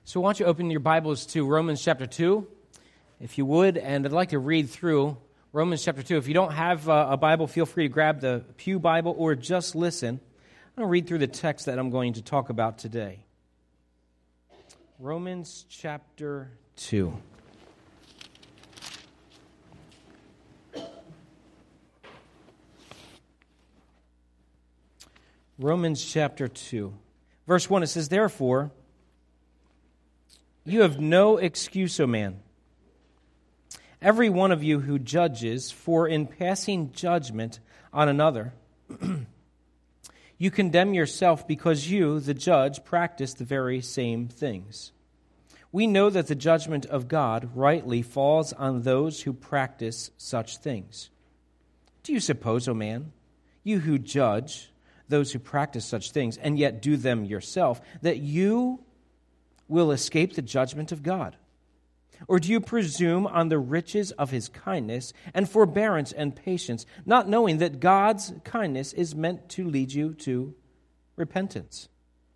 So why don't you open your Bibles to Romans chapter 2, if you would, and I'd like to read through Romans chapter 2. If you don't have a Bible, feel free to grab the Pew Bible or just listen. I'm going to read through the text that I'm going to talk about today. Romans chapter 2. Romans chapter 2. Verse 1, it says, "Therefore, you have no excuse, O man, every one of you who judges, for in passing judgment on another, you condemn yourself because you, the judge, practice the very same things. We know that the judgment of God rightly falls on those who practice such things. Do you suppose, O man, you who judge those who practice such things, and yet do them yourself, that you will escape the judgment of God? Or do you presume on the riches of his kindness and forbearance and patience, not knowing that God's kindness is meant to lead you to repentance?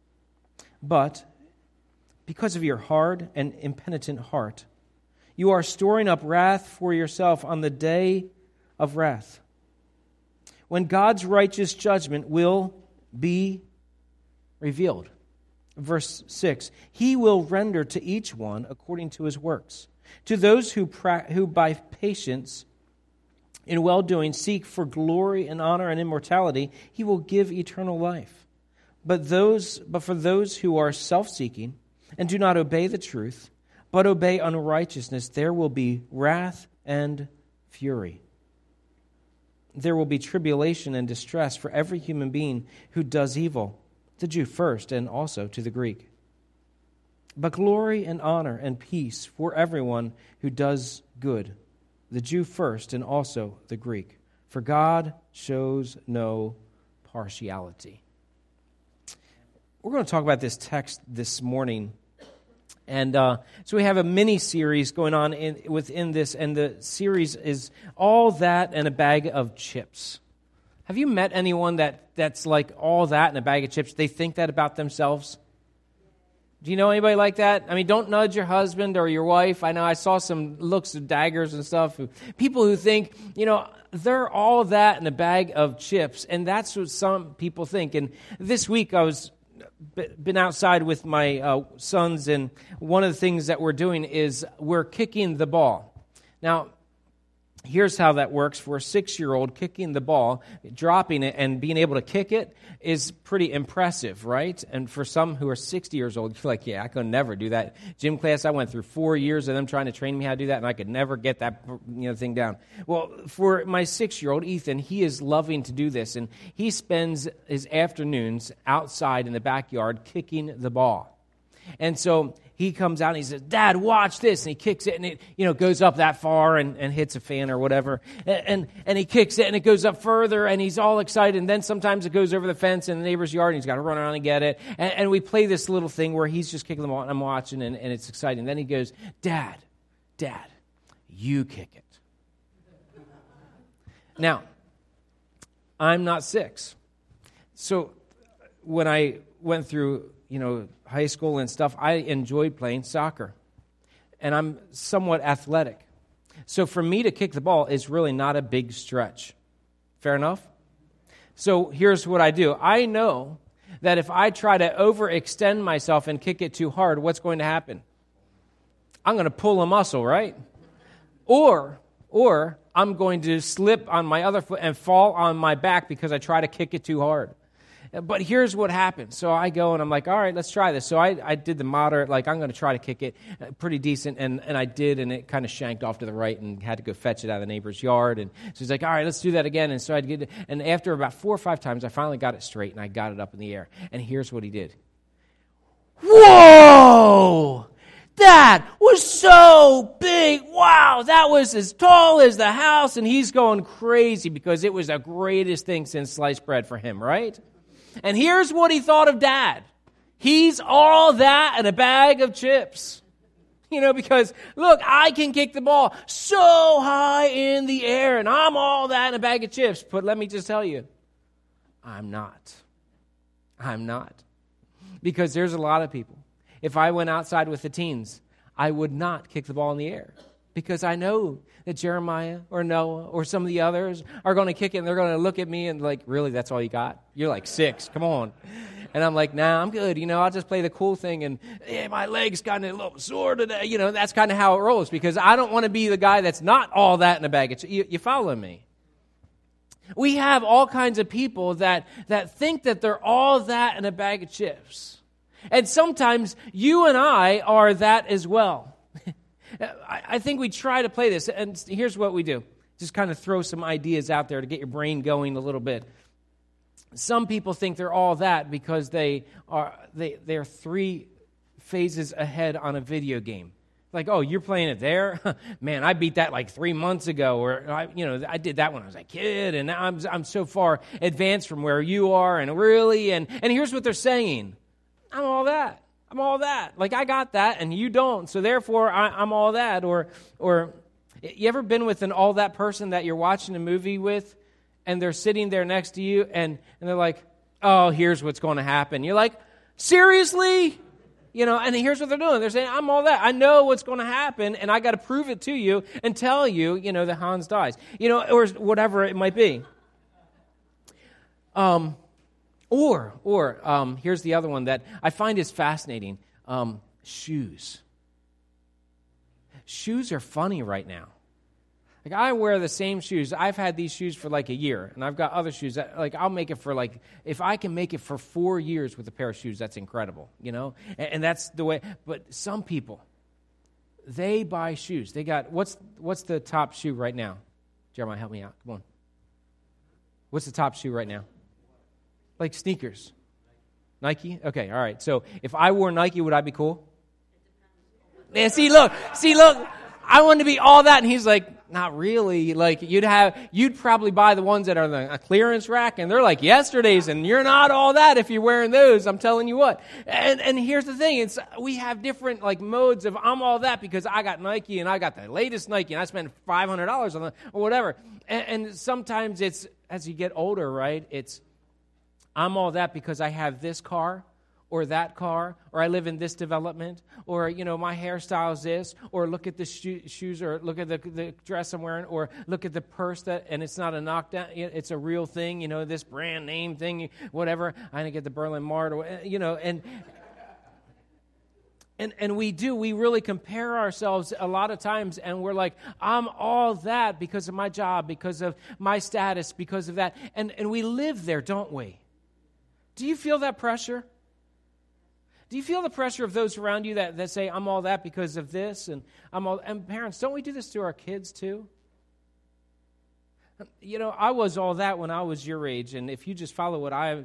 But because of your hard and impenitent heart, you are storing up wrath for yourself on the day of wrath, when God's righteous judgment will be revealed." Verse 6, "He will render to each one according to his works. To those who by patience in well-doing seek for glory and honor and immortality, he will give eternal life. But for those who are self-seeking and do not obey the truth, but obey unrighteousness, there will be wrath and fury. There will be tribulation and distress for every human being who does evil, the Jew first and also to the Greek. But glory and honor and peace for everyone who does good, the Jew first and also the Greek. For God shows no partiality." We're going to talk about this text this morning. And so we have a mini-series going on within this, and the series is All That and a Bag of Chips. Have you met anyone that's like all that and a bag of chips? They think that about themselves? Do you know anybody like that? I mean, don't nudge your husband or your wife. I know I saw some looks of daggers and stuff. People who think, they're all that and a bag of chips. And that's what some people think. And this week I was been outside with my sons, and one of the things that we're doing is we're kicking the ball. Now, here's how that works for a 6-year-old. Kicking the ball, dropping it, and being able to kick it is pretty impressive, right? And for some who are 60 years old, you're like, yeah, I could never do that. Gym class, I went through 4 years of them trying to train me how to do that, and I could never get that thing down. Well, for my 6-year-old, Ethan, he is loving to do this, and he spends his afternoons outside in the backyard kicking the ball. And so he comes out and he says, "Dad, watch this." And he kicks it, and it goes up that far and hits a fan or whatever. And he kicks it, and it goes up further, and he's all excited. And then sometimes it goes over the fence in the neighbor's yard, and he's got to run around and get it. And we play this little thing where he's just kicking the ball, and I'm watching, and it's exciting. Then he goes, Dad, you kick it." Now, I'm not 6. So when I went through high school and stuff, I enjoyed playing soccer. And I'm somewhat athletic. So for me to kick the ball is really not a big stretch. Fair enough? So here's what I do. I know that if I try to overextend myself and kick it too hard, what's going to happen? I'm going to pull a muscle, right? Or I'm going to slip on my other foot and fall on my back because I try to kick it too hard. But here's what happens. So I go and I'm like, all right, let's try this. So I did the moderate, I'm going to try to kick it pretty decent. And I did, and it kind of shanked off to the right and had to go fetch it out of the neighbor's yard. And so he's like, all right, let's do that again. And so I'd get it. And after about 4 or 5 times, I finally got it straight, and I got it up in the air. And here's what he did. Whoa! That was so big. Wow, that was as tall as the house. And he's going crazy because it was the greatest thing since sliced bread for him, right? And here's what he thought of Dad. He's all that and a bag of chips. Because, look, I can kick the ball so high in the air, and I'm all that and a bag of chips. But let me just tell you, I'm not. Because there's a lot of people. If I went outside with the teens, I would not kick the ball in the air because I know that Jeremiah or Noah or some of the others are going to kick it and they're going to look at me and like, really, that's all you got? You're like 6, come on. And I'm like, nah, I'm good. I'll just play the cool thing and my leg's kind of a little sore today. That's kind of how it rolls because I don't want to be the guy that's not all that in a bag of chips. You follow me? We have all kinds of people that think that they're all that in a bag of chips. And sometimes you and I are that as well. I think we try to play this, and here's what we do. Just kind of throw some ideas out there to get your brain going a little bit. Some people think they're all that because they're 3 phases ahead on a video game. Like, oh, you're playing it there? Man, I beat that like 3 months ago, or I did that when I was a kid, and now I'm so far advanced from where you are, and really, and here's what they're saying. I'm all that. I'm all that. Like, I got that, and you don't, so therefore, I'm all that. Or you ever been with an all that person that you're watching a movie with, and they're sitting there next to you, and they're like, oh, here's what's going to happen. You're like, seriously? And here's what they're doing. They're saying, I'm all that. I know what's going to happen, and I got to prove it to you and tell you, that Hans dies. Or whatever it might be. Or here's the other one that I find is fascinating. Shoes. Shoes are funny right now. Like, I wear the same shoes. I've had these shoes for like a year, and I've got other shoes that, like, I'll make it for if I can make it for 4 years with a pair of shoes, that's incredible, And that's the way. But some people, they buy shoes. They got, what's the top shoe right now? Jeremiah, help me out. Come on. What's the top shoe right now? Like sneakers. Nike? Okay, all right. So if I wore Nike, would I be cool? Yeah, see, look. I wanted to be all that, and he's like, not really. Like, you'd probably buy the ones that are a clearance rack, and they're like yesterday's, and you're not all that if you're wearing those. I'm telling you what. And here's the thing: we have different like modes of I'm all that because I got Nike and I got the latest Nike, and I spent $500 on it or whatever. And sometimes it's as you get older, right? It's I'm all that because I have this car or that car, or I live in this development, or, my hairstyle is this, or look at the shoes, or look at the dress I'm wearing, or look at the purse and it's not a knockdown, it's a real thing, this brand name thing, whatever. I didn't get the Berlin Mart, and we really compare ourselves a lot of times, and we're like, I'm all that because of my job, because of my status, because of that, and we live there, don't we? Do you feel that pressure? Do you feel the pressure of those around you that say, I'm all that because of this? And parents, don't we do this to our kids too? I was all that when I was your age, and if you just follow what I'm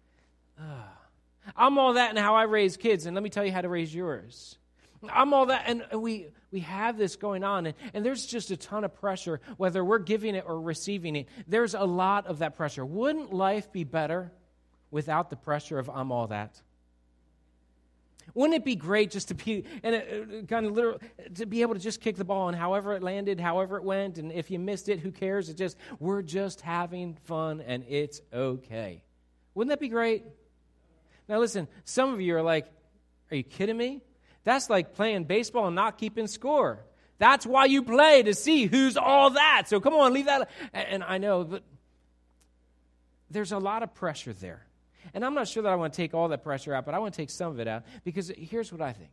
all that in how I raise kids, and let me tell you how to raise yours. I'm all that, and we have this going on, and there's just a ton of pressure, whether we're giving it or receiving it. There's a lot of that pressure. Wouldn't life be better without the pressure of I'm all that? Wouldn't it be great just to be kind of literal, to be able to just kick the ball and however it landed, however it went, and if you missed it, who cares? We're just having fun and it's okay. Wouldn't that be great? Now listen, some of you are like, are you kidding me? That's like playing baseball and not keeping score. That's why you play, to see who's all that. So come on, leave that. And I know, but there's a lot of pressure there. And I'm not sure that I want to take all that pressure out, but I want to take some of it out, because here's what I think.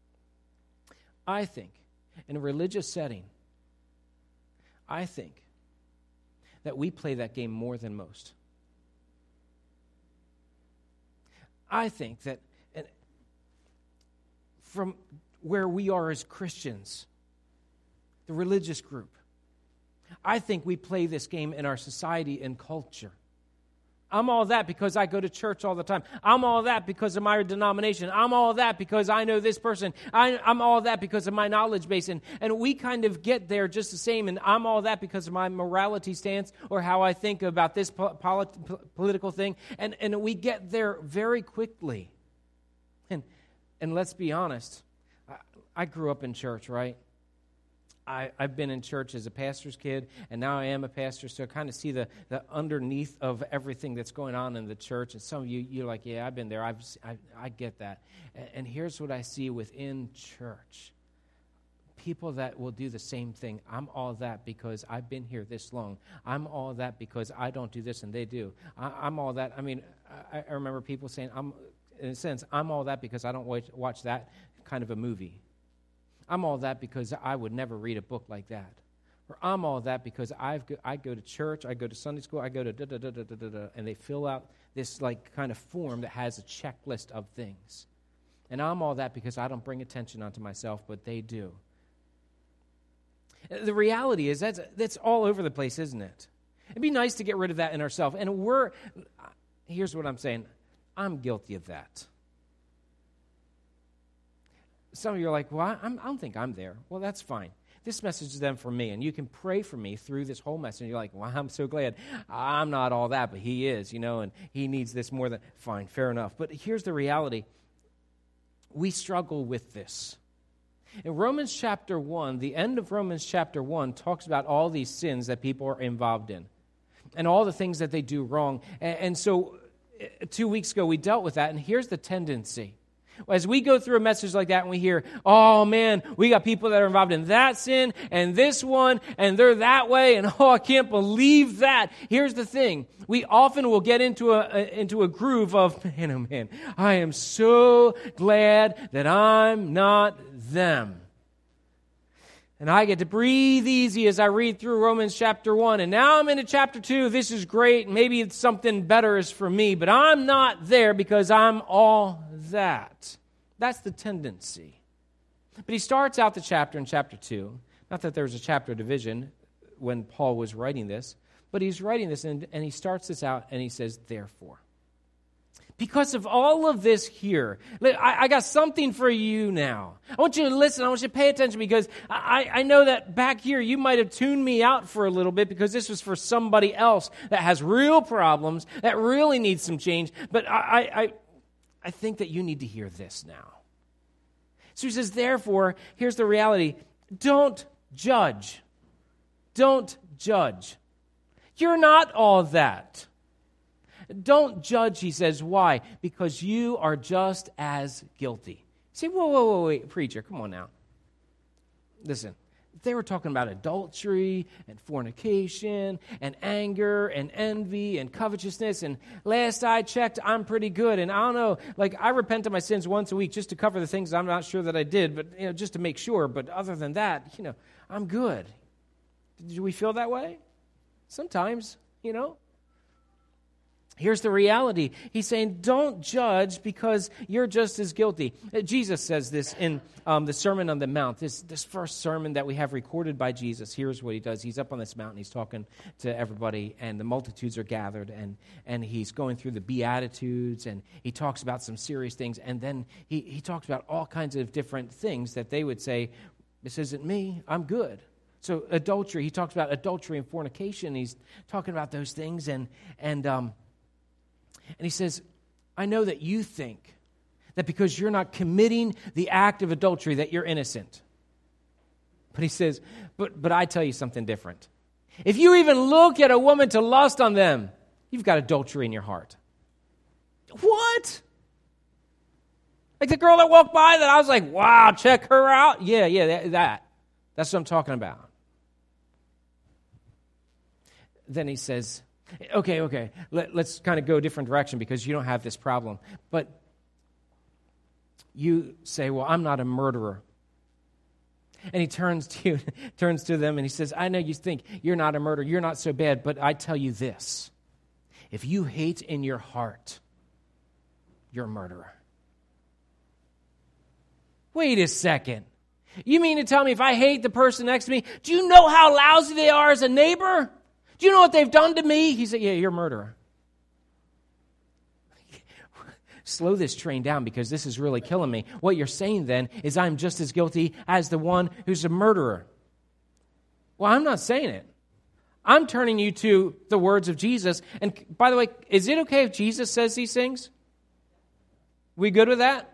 I think in a religious setting, I think that we play that game more than most. I think that from where we are as Christians, the religious group, I think we play this game in our society and culture. I'm all that because I go to church all the time. I'm all that because of my denomination. I'm all that because I know this person. I'm all that because of my knowledge base. And we kind of get there just the same. And I'm all that because of my morality stance or how I think about this political thing. And we get there very quickly. And let's be honest. I grew up in church, right? I've been in church as a pastor's kid, and now I am a pastor, so I kind of see the underneath of everything that's going on in the church. And some of you're like, yeah, I've been there. I get that. And here's what I see within church. People that will do the same thing. I'm all that because I've been here this long. I'm all that because I don't do this and they do. I'm all that. I mean, I remember people saying, in a sense, I'm all that because I don't watch that kind of a movie. I'm all that because I would never read a book like that. Or I'm all that because I go to church, I go to Sunday school, I go to da-da-da-da-da-da, and they fill out this like kind of form that has a checklist of things. And I'm all that because I don't bring attention onto myself, but they do. The reality is that's all over the place, isn't it? It'd be nice to get rid of that in ourselves. And here's what I'm saying, I'm guilty of that. Some of you are like, well, I don't think I'm there. Well, that's fine. This message is then for me, and you can pray for me through this whole message. And you're like, well, I'm so glad. I'm not all that, but he is, and he needs this more than, fine, fair enough. But here's the reality. We struggle with this. In Romans chapter 1, the end of Romans chapter 1 talks about all these sins that people are involved in and all the things that they do wrong. And so 2 weeks ago, we dealt with that, and here's the tendency. As we go through a message like that and we hear, oh man, we got people that are involved in that sin and this one and they're that way and oh, I can't believe that. Here's the thing. We often will get into a groove of, man, oh man, I am so glad that I'm not them. And I get to breathe easy as I read through Romans chapter 1. And now I'm into chapter 2. This is great. Maybe it's something better is for me. But I'm not there because I'm all that. That's the tendency. But he starts out the chapter in chapter 2. Not that there was a chapter division when Paul was writing this. But he's writing this and he starts this out and he says, therefore. Because of all of this here, I got something for you now. I want you to listen. I want you to pay attention because I know that back here you might have tuned me out for a little bit because this was for somebody else that has real problems, that really needs some change. But I think that you need to hear this now. So he says, therefore, here's the reality. Don't judge. Don't judge. You're not all that. Don't judge, he says. Why? Because you are just as guilty. See, wait, preacher, come on now. Listen, they were talking about adultery and fornication and anger and envy and covetousness. And last I checked, I'm pretty good. And I don't know, I repent of my sins once a week just to cover the things I'm not sure that I did, but just to make sure. But other than that, I'm good. Did we feel that way? Sometimes, Here's the reality. He's saying, don't judge because you're just as guilty. Jesus says this in the Sermon on the Mount, this first sermon that we have recorded by Jesus. Here's what he does. He's up on this mountain. He's talking to everybody, and the multitudes are gathered, and he's going through the Beatitudes, and he talks about some serious things, and then he talks about all kinds of different things that they would say, this isn't me, I'm good. So adultery, he talks about adultery and fornication. He's talking about those things, and he says, I know that you think that because you're not committing the act of adultery that you're innocent. But he says, but I tell you something different. If you even look at a woman to lust on them, you've got adultery in your heart. What? Like the girl that walked by that I was like, wow, check her out. Yeah, that's what I'm talking about. Then he says, Okay. Let's kind of go a different direction because you don't have this problem. But you say, well, I'm not a murderer. And he turns to them and he says, I know you think you're not a murderer. You're not so bad, but I tell you this. If you hate in your heart, you're a murderer. Wait a second. You mean to tell me if I hate the person next to me, do you know how lousy they are as a neighbor? Do you know what they've done to me? He said, yeah, you're a murderer. Slow this train down because this is really killing me. What you're saying then is I'm just as guilty as the one who's a murderer. Well, I'm not saying it. I'm turning you to the words of Jesus. And by the way, is it okay if Jesus says these things? We good with that?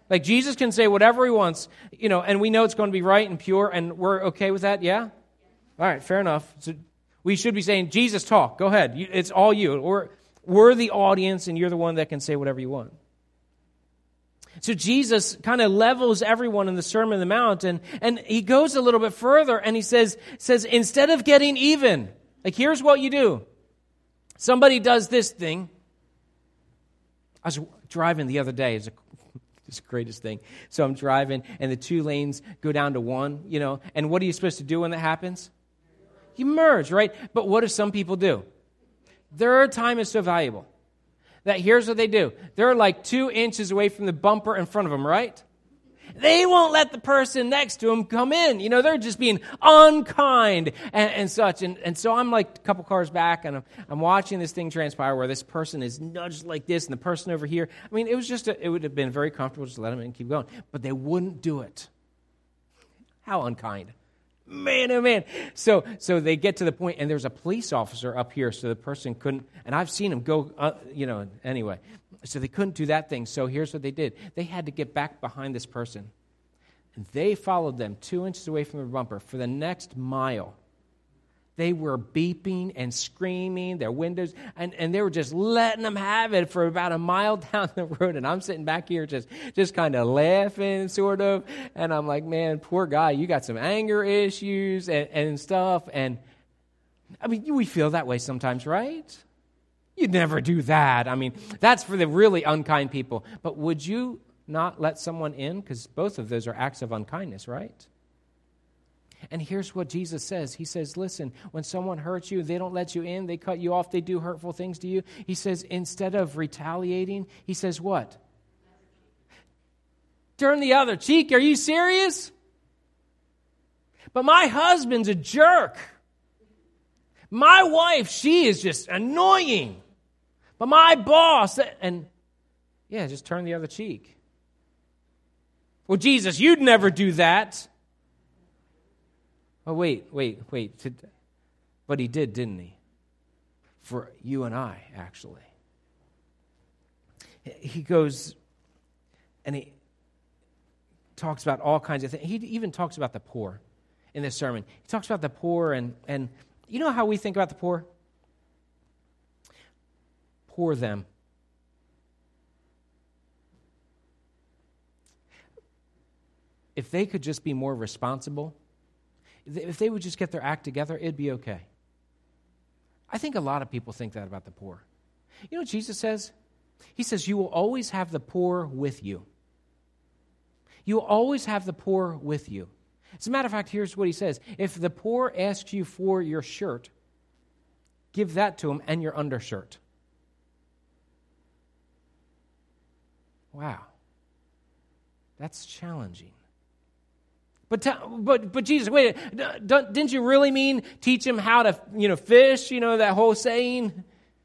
Like Jesus can say whatever he wants, and we know it's going to be right and pure, and we're okay with that, yeah? All right, fair enough. So we should be saying, Jesus, talk. Go ahead. It's all you. We're the audience, and you're the one that can say whatever you want. So Jesus kind of levels everyone in the Sermon on the Mount, and he goes a little bit further, and he says, instead of getting even, like, here's what you do. Somebody does this thing. I was driving the other day. It's the greatest thing. So I'm driving, and the 2 lanes go down to 1, and what are you supposed to do when that happens? You merge, right? But what do some people do? Their time is so valuable that here's what they do. They're like 2 inches away from the bumper in front of them, right? They won't let the person next to them come in. They're just being unkind and such. And so I'm like a couple cars back, and I'm watching this thing transpire where this person is nudged like this, and the person over here. I mean, it was just, it would have been very comfortable just to let them in and keep going. But they wouldn't do it. How unkind. Man, oh man. So they get to the point, and there's a police officer up here, so the person couldn't, and I've seen him go, anyway. So they couldn't do that thing. So here's what they did. They had to get back behind this person. And they followed them 2 inches away from the bumper for the next mile. They were beeping and screaming, their windows, and they were just letting them have it for about a mile down the road. And I'm sitting back here just kind of laughing, sort of. And I'm like, man, poor guy, you got some anger issues and stuff. And, I mean, we feel that way sometimes, right? You'd never do that. I mean, that's for the really unkind people. But would you not let someone in? Because both of those are acts of unkindness, right? And here's what Jesus says. He says, listen, when someone hurts you, they don't let you in, they cut you off, they do hurtful things to you. He says, instead of retaliating, he says what? Turn the other cheek. Are you serious? But my husband's a jerk. My wife, she is just annoying. But my boss, and yeah, just turn the other cheek. Well, Jesus, you'd never do that. Oh, wait. But he did, didn't he? For you and I, actually. He goes and he talks about all kinds of things. He even talks about the poor in this sermon. He talks about the poor, and you know how we think about the poor? Poor them. If they could just be more responsible, if they would just get their act together, it'd be okay. I think a lot of people think that about the poor. You know what Jesus says? He says, you will always have the poor with you. You will always have the poor with you. As a matter of fact, here's what he says. If the poor asks you for your shirt, give that to him and your undershirt. Wow. That's challenging. But Jesus, wait, didn't you really mean teach him how to, fish, that whole saying?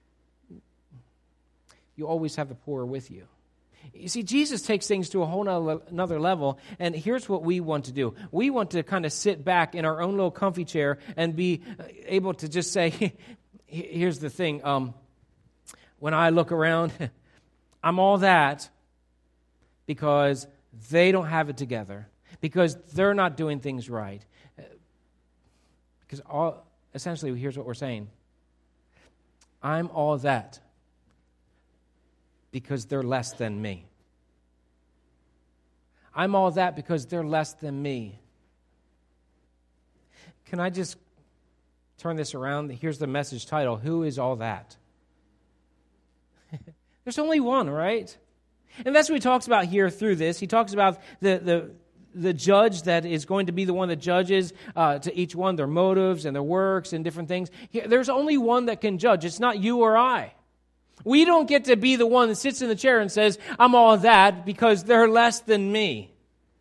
You always have the poor with you. You see, Jesus takes things to a whole another level, and here's what we want to do. We want to kind of sit back in our own little comfy chair and be able to just say, here's the thing, when I look around, I'm all that because they don't have it together. Because they're not doing things right. Because essentially, here's what we're saying. I'm all that because they're less than me. I'm all that because they're less than me. Can I just turn this around? Here's the message title. Who is all that? There's only one, right? And that's what he talks about here through this. He talks about the judge that is going to be the one that judges to each one their motives and their works and different things. There's only one that can judge. It's not you or I. We don't get to be the one that sits in the chair and says, I'm all that because they're less than me.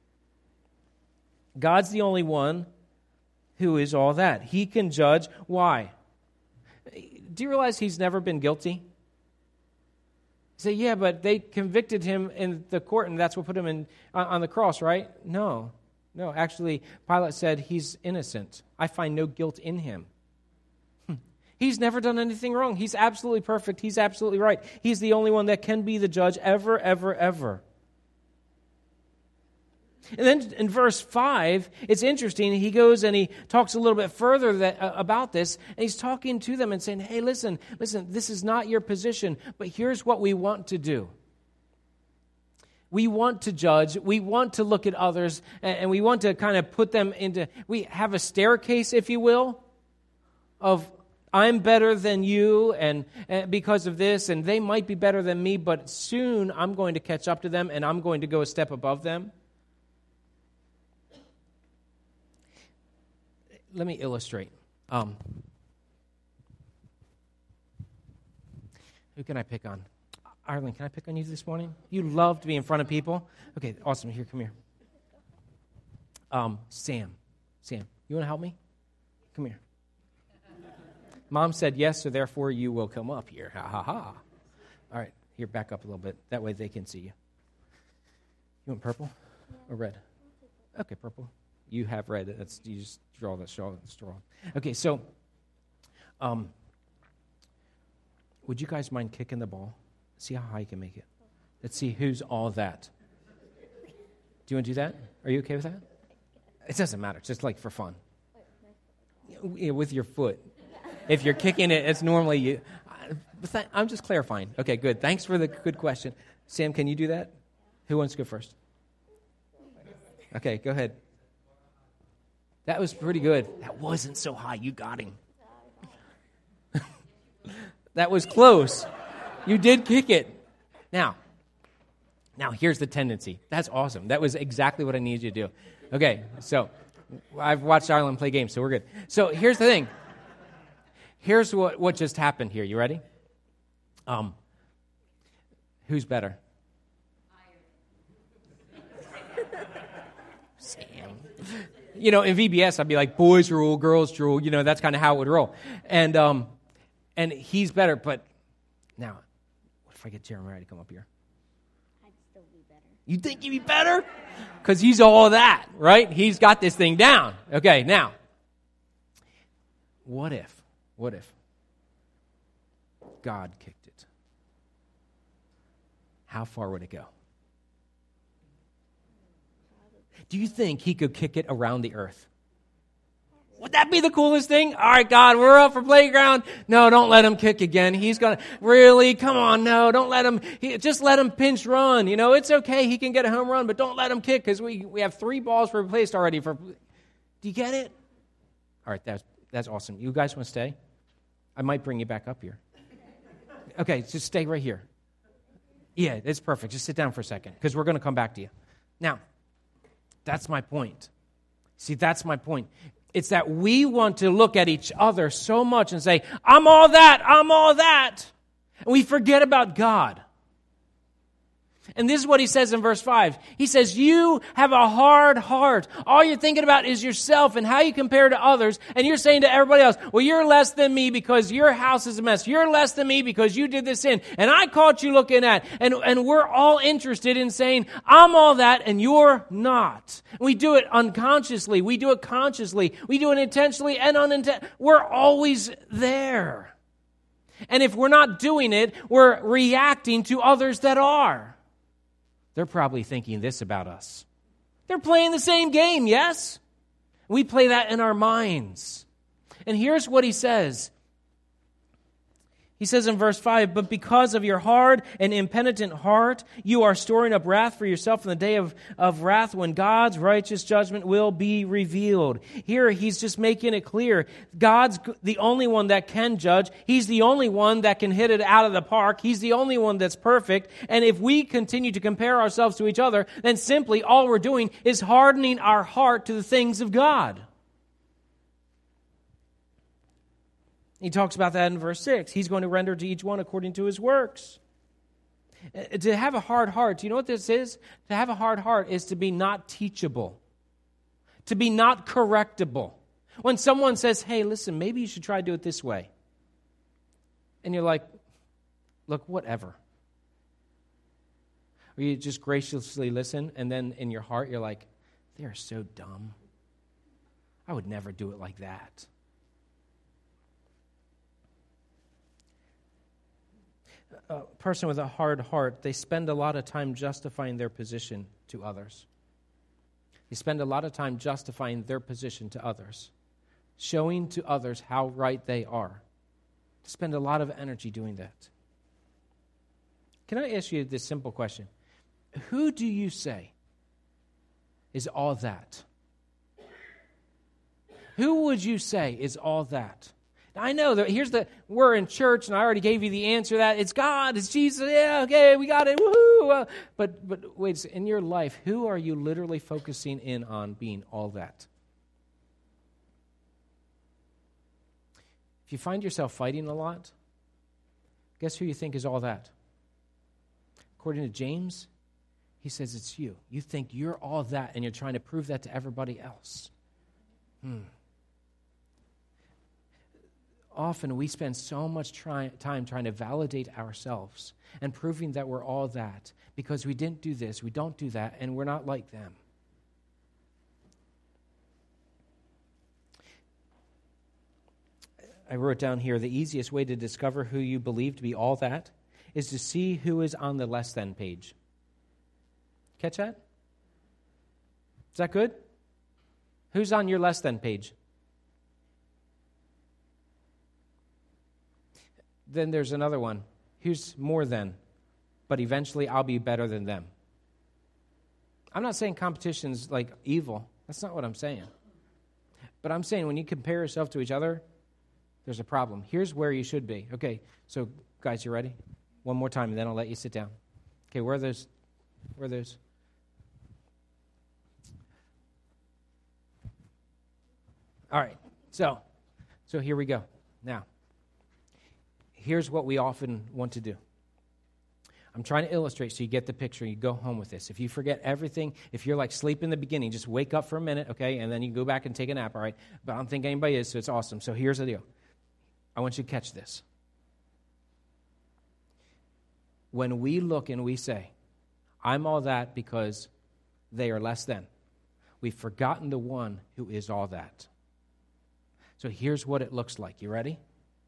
God's the only one who is all that. He can judge. Why? Do you realize he's never been guilty? You say, yeah, but they convicted him in the court, and that's what put him on the cross, right? No. Actually, Pilate said he's innocent. I find no guilt in him. He's never done anything wrong. He's absolutely perfect. He's absolutely right. He's the only one that can be the judge ever, ever, ever. And then in verse 5, it's interesting. He goes and he talks a little bit further about this. And he's talking to them and saying, hey, listen, this is not your position, but here's what we want to do. We want to judge. We want to look at others, and we want to kind of put them into, we have a staircase, if you will, of I'm better than you and because of this, and they might be better than me, but soon I'm going to catch up to them, and I'm going to go a step above them. Let me illustrate. Who can I pick on? Arlen, can I pick on you this morning? You love to be in front of people. Okay, awesome. Here, come here. Sam, you want to help me? Come here. Mom said yes, so therefore you will come up here. Ha, ha, ha. All right, here, back up a little bit. That way they can see you. You want purple or red? Okay, purple. You have red. You just draw the straw. Okay, so would you guys mind kicking the ball? See how high you can make it. Let's see who's all that. Do you want to do that? Are you okay with that? It doesn't matter. It's just like for fun. Yeah, with your foot. If you're kicking it, it's normally you. I'm just clarifying. Okay, good. Thanks for the good question. Sam, can you do that? Who wants to go first? Okay, go ahead. That was pretty good. That wasn't so high. You got him. That was close. You did kick it. Now, here's the tendency. That's awesome. That was exactly what I needed you to do. Okay, so I've watched Ireland play games, so we're good. So here's the thing. Here's what just happened here. You ready? Who's better? Sam. In VBS, I'd be like, boys rule, girls rule. That's kind of how it would roll. And he's better, but now, what if I get Jeremiah to come up here? I'd still be better. You think you'd be better? Because he's all that, right? He's got this thing down. Okay, now, what if God kicked it? How far would it go? Do you think he could kick it around the earth? Would that be the coolest thing? All right, God, we're up for playground. No, don't let him kick again. He's going to, really? Come on, no, don't let him, just let him pinch run. It's okay. He can get a home run, but don't let him kick because we have 3 balls replaced already. Do you get it? All right, that's awesome. You guys want to stay? I might bring you back up here. Okay, just stay right here. Yeah, it's perfect. Just sit down for a second because we're going to come back to you. Now, that's my point. See, that's my point. It's that we want to look at each other so much and say, I'm all that. And we forget about God. And this is what he says in verse 5. He says, you have a hard heart. All you're thinking about is yourself and how you compare to others. And you're saying to everybody else, well, you're less than me because your house is a mess. You're less than me because you did this sin. And I caught you looking at. And we're all interested in saying, I'm all that and you're not. We do it unconsciously. We do it consciously. We do it intentionally and unintentionally. We're always there. And if we're not doing it, we're reacting to others that are. They're probably thinking this about us. They're playing the same game, yes? We play that in our minds. And here's what he says. He says in verse 5, but because of your hard and impenitent heart, you are storing up wrath for yourself in the day of wrath when God's righteous judgment will be revealed. Here he's just making it clear. God's the only one that can judge. He's the only one that can hit it out of the park. He's the only one that's perfect. And if we continue to compare ourselves to each other, then simply all we're doing is hardening our heart to the things of God. He talks about that in verse 6. He's going to render to each one according to his works. To have a hard heart, do you know what this is? To have a hard heart is to be not teachable, to be not correctable. When someone says, hey, listen, maybe you should try to do it this way. And you're like, look, whatever. Or you just graciously listen, and then in your heart you're like, they're so dumb. I would never do it like that. A person with a hard heart, they spend a lot of time justifying their position to others. They spend a lot of time justifying their position to others, showing to others how right they are. They spend a lot of energy doing that. Can I ask you this simple question? Who do you say is all that? Who would you say is all that? Now, I know that we're in church, and I already gave you the answer that it's God, it's Jesus, yeah, okay, we got it, woohoo! But wait, in your life, who are you literally focusing in on being all that? If you find yourself fighting a lot, guess who you think is all that? According to James, he says it's you. You think you're all that, and you're trying to prove that to everybody else. Often we spend so much time trying to validate ourselves and proving that we're all that because we didn't do this, we don't do that, and we're not like them. I wrote down here, the easiest way to discover who you believe to be all that is to see who is on the less than page. Catch that? Is that good? Who's on your less than page? Then there's another one. Who's more than? But eventually I'll be better than them. I'm not saying competition's like evil. That's not what I'm saying. But I'm saying when you compare yourself to each other, there's a problem. Here's where you should be. Okay, so guys, you ready? One more time, and then I'll let you sit down. Okay, where are those? Where are those? All right, so here we go. Now, here's what we often want to do. I'm trying to illustrate so you get the picture and you go home with this. If you forget everything, if you're like sleep in the beginning, just wake up for a minute, okay, and then you go back and take a nap, all right? But I don't think anybody is, so it's awesome. So here's the deal. I want you to catch this. When we look and we say, I'm all that because they are less than, we've forgotten the one who is all that. So here's what it looks like. You ready?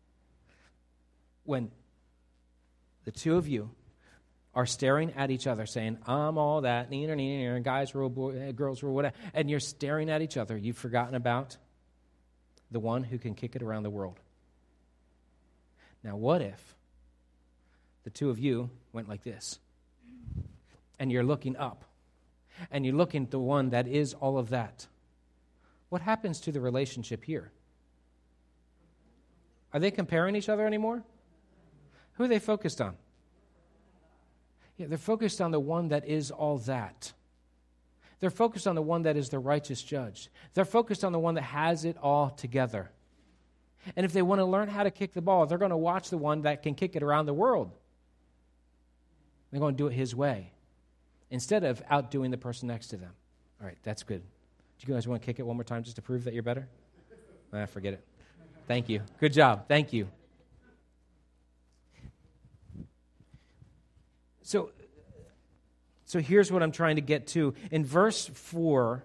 When the two of you are staring at each other saying, I'm all that, guys rule, girls rule, whatever, and you're staring at each other, you've forgotten about the one who can kick it around the world. Now, what if the two of you went like this, and you're looking up, and you're looking at the one that is all of that? What happens to the relationship here? Are they comparing each other anymore? Who are they focused on? Yeah, they're focused on the one that is all that. They're focused on the one that is the righteous judge. They're focused on the one that has it all together. And if they want to learn how to kick the ball, they're going to watch the one that can kick it around the world. They're going to do it his way instead of outdoing the person next to them. All right, that's good. Do you guys want to kick it one more time just to prove that you're better? Forget it. Thank you. Good job. Thank you. So here's what I'm trying to get to. In verse 4,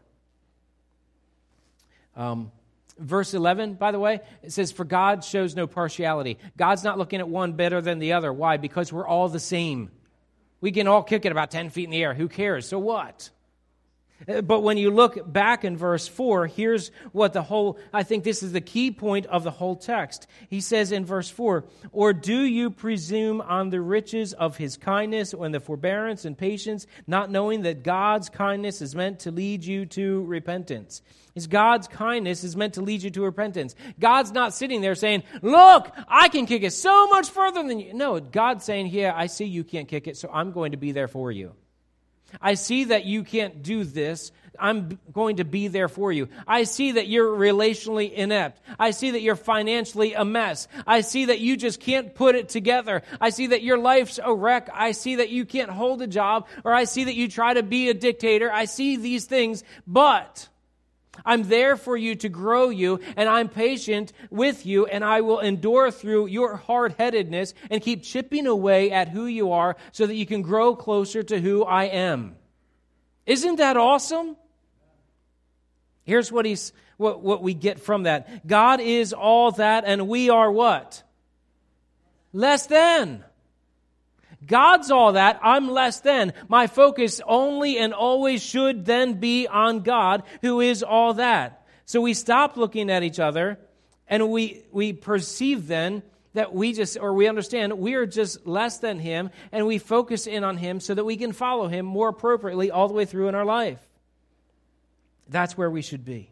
verse 11, by the way, it says, for God shows no partiality. God's not looking at one better than the other. Why? Because we're all the same. We can all kick it about 10 feet in the air. Who cares? So what? But when you look back in verse 4, here's what I think this is the key point of the whole text. He says in verse 4, or do you presume on the riches of his kindness and the forbearance and patience, not knowing that God's kindness is meant to lead you to repentance? God's kindness is meant to lead you to repentance. God's not sitting there saying, look, I can kick it so much further than you. No, God's saying, yeah, I see you can't kick it, so I'm going to be there for you. I see that you can't do this. I'm going to be there for you. I see that you're relationally inept. I see that you're financially a mess. I see that you just can't put it together. I see that your life's a wreck. I see that you can't hold a job, or I see that you try to be a dictator. I see these things, but I'm there for you to grow you, and I'm patient with you, and I will endure through your hard-headedness and keep chipping away at who you are so that you can grow closer to who I am. Isn't that awesome? Here's what we get from that. God is all that, and we are what? Less than. God's all that. I'm less than. My focus only and always should then be on God, who is all that. So we stop looking at each other, and we perceive then that we understand we are just less than Him, and we focus in on Him so that we can follow Him more appropriately all the way through in our life. That's where we should be.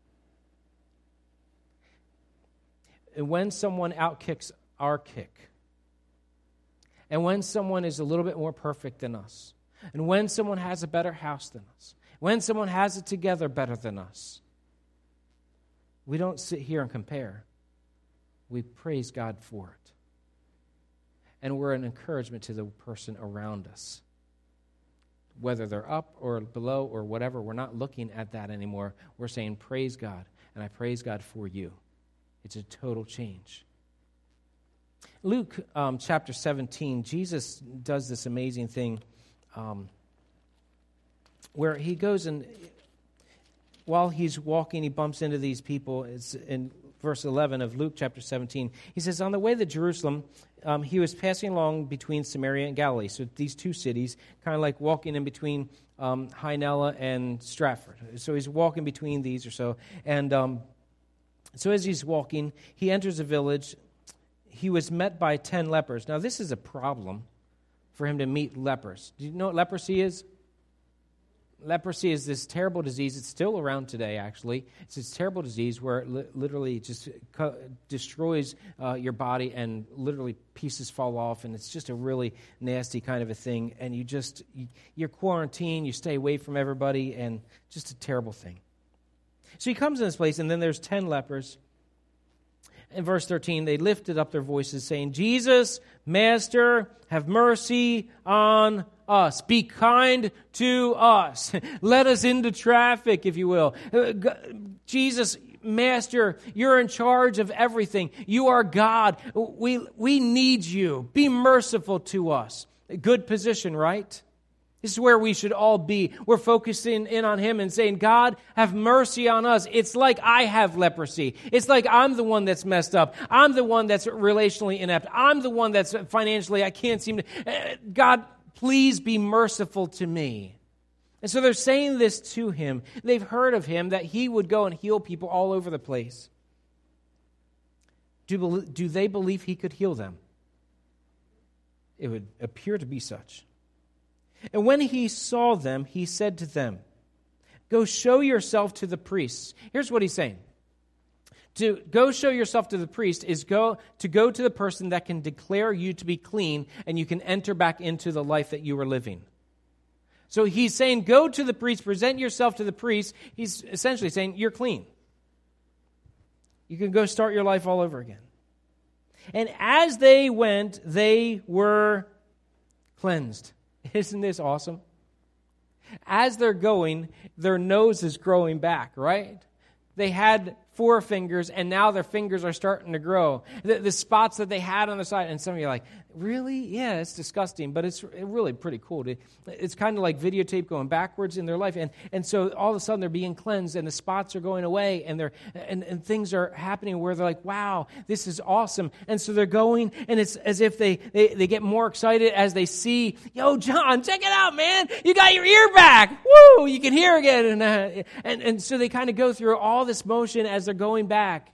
And when someone outkicks our kick, and when someone is a little bit more perfect than us, and when someone has a better house than us, when someone has it together better than us, we don't sit here and compare. We praise God for it. And we're an encouragement to the person around us. Whether they're up or below or whatever, we're not looking at that anymore. We're saying, praise God, and I praise God for you. It's a total change. Luke chapter 17, Jesus does this amazing thing where he goes and while he's walking, he bumps into these people. It's in verse 11 of Luke chapter 17. He says, on the way to Jerusalem, he was passing along between Samaria and Galilee. So these two cities, kind of like walking in between Hynella and Stratford. So he's walking between these or so. And so as he's walking, he enters a village. He was met by 10 lepers. Now, this is a problem for him to meet lepers. Do you know what leprosy is? Leprosy is this terrible disease. It's still around today, actually. It's this terrible disease where it literally just destroys your body and literally pieces fall off, and it's just a really nasty kind of a thing. And you're quarantined, you stay away from everybody, and just a terrible thing. So he comes in this place, and then there's 10 lepers. In verse 13, they lifted up their voices, saying, Jesus, Master, have mercy on us. Be kind to us. Let us into traffic, if you will. Jesus, Master, you're in charge of everything. You are God. We need you. Be merciful to us. A good position, right? This is where we should all be. We're focusing in on Him and saying, God, have mercy on us. It's like I have leprosy. It's like I'm the one that's messed up. I'm the one that's relationally inept. I'm the one that's financially, I can't seem to. God, please be merciful to me. And so they're saying this to Him. They've heard of Him, that He would go and heal people all over the place. Do they believe He could heal them? It would appear to be such. And when He saw them, He said to them, go show yourself to the priests. Here's what He's saying. To go show yourself to the priest is to go to the person that can declare you to be clean, and you can enter back into the life that you were living. So He's saying, go to the priest, present yourself to the priest. He's essentially saying, you're clean. You can go start your life all over again. And as they went, they were cleansed. Isn't this awesome? As they're going, their nose is growing back, right? They had 4 fingers, and now their fingers are starting to grow. The spots that they had on the side, and some of you are like, really? Yeah, it's disgusting, but it's really pretty cool. It's kind of like videotape going backwards in their life, and so all of a sudden they're being cleansed, and the spots are going away, and things are happening where they're like, wow, this is awesome. And so they're going, and it's as if they get more excited as they see, yo, John, check it out, man. You got your ear back. Woo! You can hear again. And so they kind of go through all this motion as they're going back.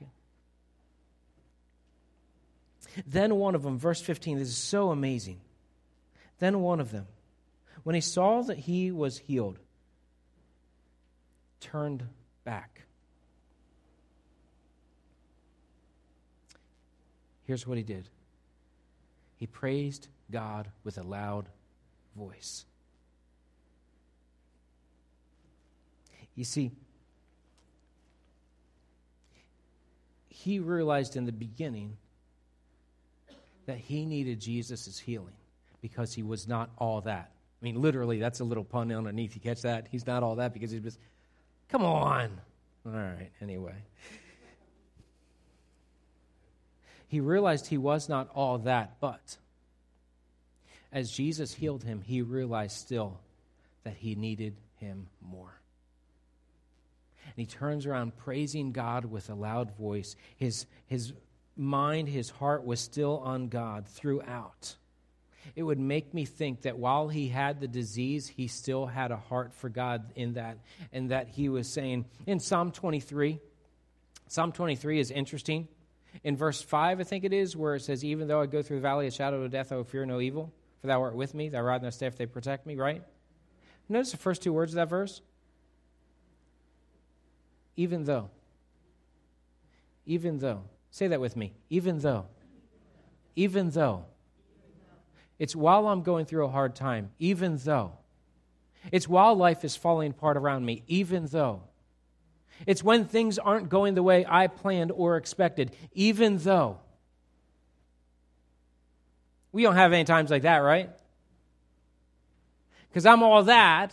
Then one of them, verse 15, this is so amazing. Then one of them, when he saw that he was healed, turned back. Here's what he did. He praised God with a loud voice. You see, he realized in the beginning that he needed Jesus' healing because he was not all that. I mean, literally, that's a little pun underneath. You catch that? He's not all that because he was, come on. All right, anyway. He realized he was not all that, but as Jesus healed him, he realized still that he needed him more. And he turns around praising God with a loud voice. His mind, his heart was still on God throughout. it would make me think that while he had the disease, he still had a heart for God in that, and that he was saying, in Psalm 23 is interesting. In verse 5, I think it is, where it says, even though I go through the valley of the shadow of death, I will fear no evil, for thou art with me, thy rod and thy staff, they protect me, right? Notice the first two words of that verse. Even though. Even though. Say that with me. Even though. Even though. It's while I'm going through a hard time. Even though. It's while life is falling apart around me. Even though. It's when things aren't going the way I planned or expected. Even though. We don't have any times like that, right? Because I'm all that.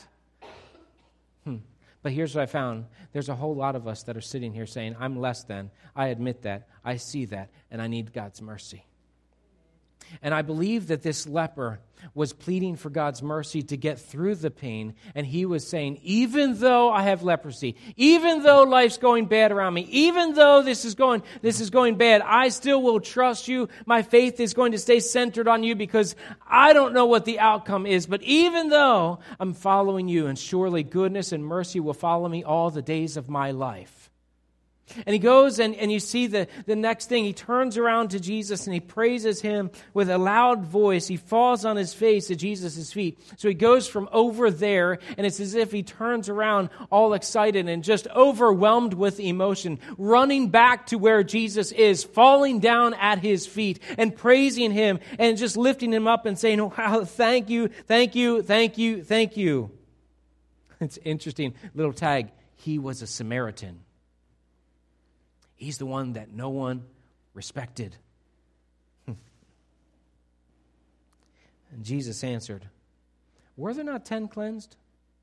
But here's what I found. There's a whole lot of us that are sitting here saying, I'm less than. I admit that. I see that. And I need God's mercy. And I believe that this leper was pleading for God's mercy to get through the pain. And he was saying, even though I have leprosy, even though life's going bad around me, even though this is going bad, I still will trust you. My faith is going to stay centered on you because I don't know what the outcome is. But even though I'm following you, and surely goodness and mercy will follow me all the days of my life. And he goes and you see the next thing. He turns around to Jesus and he praises him with a loud voice. He falls on his face at Jesus' feet. So he goes from over there, and it's as if he turns around all excited and just overwhelmed with emotion, running back to where Jesus is, falling down at his feet and praising him and just lifting him up and saying, wow, thank you, thank you, thank you, thank you. It's interesting, little tag. He was a Samaritan. He's the one that no one respected. And Jesus answered, were there not 10 cleansed?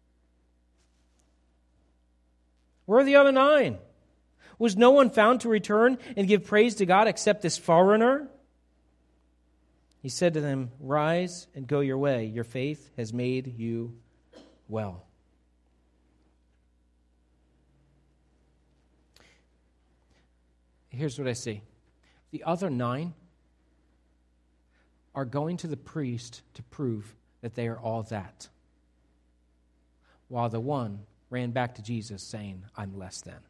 Where are the other 9? Was no one found to return and give praise to God except this foreigner? He said to them, rise and go your way. Your faith has made you well. Here's what I see. The other 9 are going to the priest to prove that they are all that, while the one ran back to Jesus saying, I'm less than.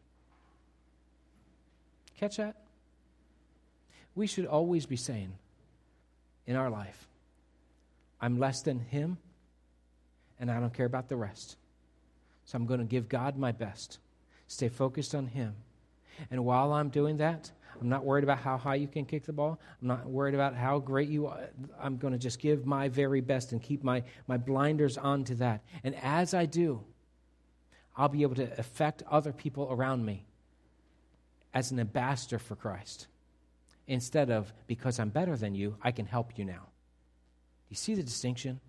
Catch that? We should always be saying in our life, I'm less than him, and I don't care about the rest. So I'm going to give God my best, stay focused on him. And while I'm doing that, I'm not worried about how high you can kick the ball. I'm not worried about how great you are. I'm going to just give my very best and keep my blinders on to that. And as I do, I'll be able to affect other people around me as an ambassador for Christ. Instead of, because I'm better than you, I can help you now. Do you see the distinction?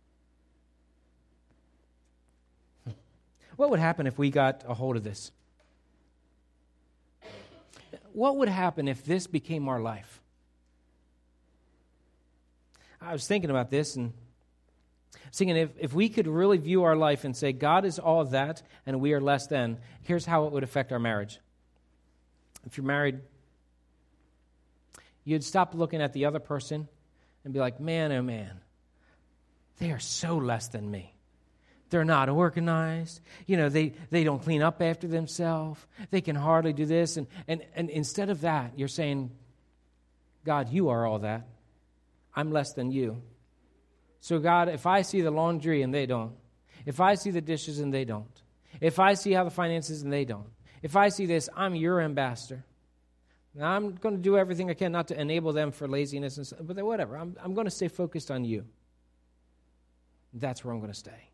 What would happen if we got a hold of this? What would happen if this became our life? I was thinking about this and thinking if we could really view our life and say, God is all that and we are less than, here's how it would affect our marriage. If you're married, you'd stop looking at the other person and be like, man, oh man, they are so less than me. They're not organized. You know, they don't clean up after themselves. They can hardly do this. And instead of that, you're saying, God, you are all that. I'm less than you. So God, if I see the laundry and they don't, if I see the dishes and they don't, if I see how the finances and they don't, if I see this, I'm your ambassador. Now, I'm going to do everything I can not to enable them for laziness, and stuff, but whatever. I'm going to stay focused on you. That's where I'm going to stay.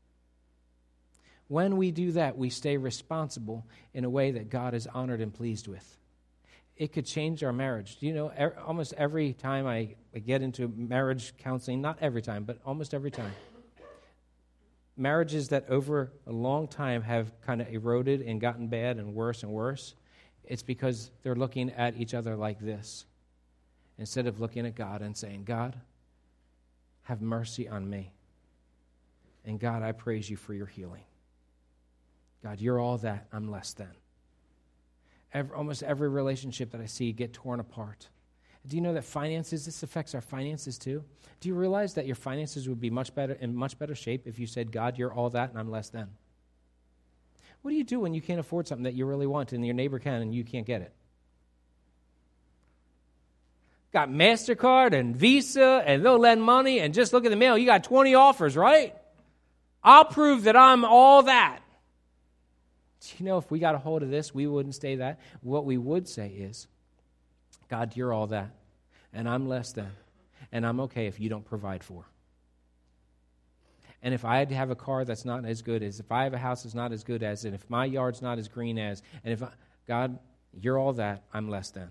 When we do that, we stay responsible in a way that God is honored and pleased with. It could change our marriage. Do you know, almost every time I get into marriage counseling, not every time, but almost every time, marriages that over a long time have kind of eroded and gotten bad and worse, it's because they're looking at each other like this instead of looking at God and saying, God, have mercy on me. And God, I praise you for your healing. God, you're all that, I'm less than. Almost every relationship that I see get torn apart. Do you know that this affects our finances too? Do you realize that your finances would be in much better shape if you said, God, you're all that and I'm less than? What do you do when you can't afford something that you really want and your neighbor can and you can't get it? Got MasterCard and Visa and they'll lend money and just look at the mail. You got 20 offers, right? I'll prove that I'm all that. Do you know if we got a hold of this, we wouldn't say that. What we would say is, God, you're all that, and I'm less than, and I'm okay if you don't provide for. And if I had to have a car that's not as good as, if I have a house that's not as good as, and if my yard's not as green as, and if God, you're all that, I'm less than.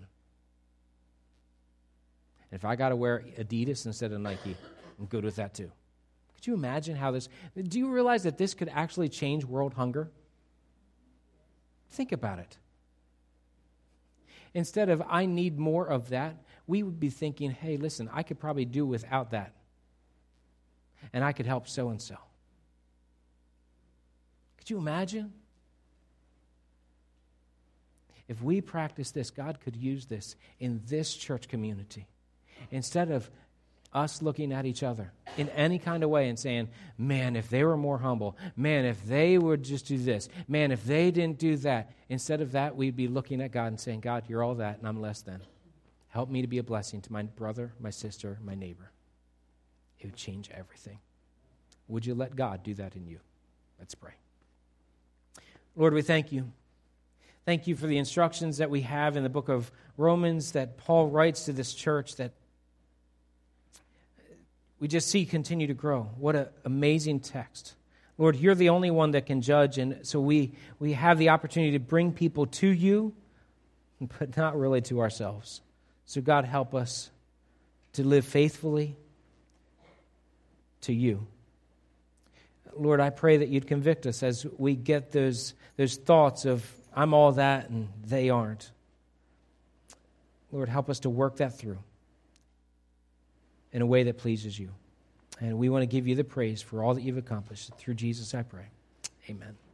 And if I got to wear Adidas instead of Nike, I'm good with that too. Could you imagine how this, do you realize that this could actually change world hunger? Think about it. Instead of, I need more of that, we would be thinking, hey, listen, I could probably do without that. And I could help so-and-so. Could you imagine? If we practice this, God could use this in this church community. Instead of us looking at each other in any kind of way and saying, man, if they were more humble, man, if they would just do this, man, if they didn't do that. Instead of that, we'd be looking at God and saying, God, you're all that and I'm less than. Help me to be a blessing to my brother, my sister, my neighbor. It would change everything. Would you let God do that in you? Let's pray. Lord, we thank you. Thank you for the instructions that we have in the book of Romans that Paul writes to this church that we just see continue to grow. What an amazing text. Lord, you're the only one that can judge, and so we have the opportunity to bring people to you, but not really to ourselves. So God, help us to live faithfully to you. Lord, I pray that you'd convict us as we get those thoughts of, I'm all that and they aren't. Lord, help us to work that through in a way that pleases you. And we want to give you the praise for all that you've accomplished. Through Jesus, I pray. Amen.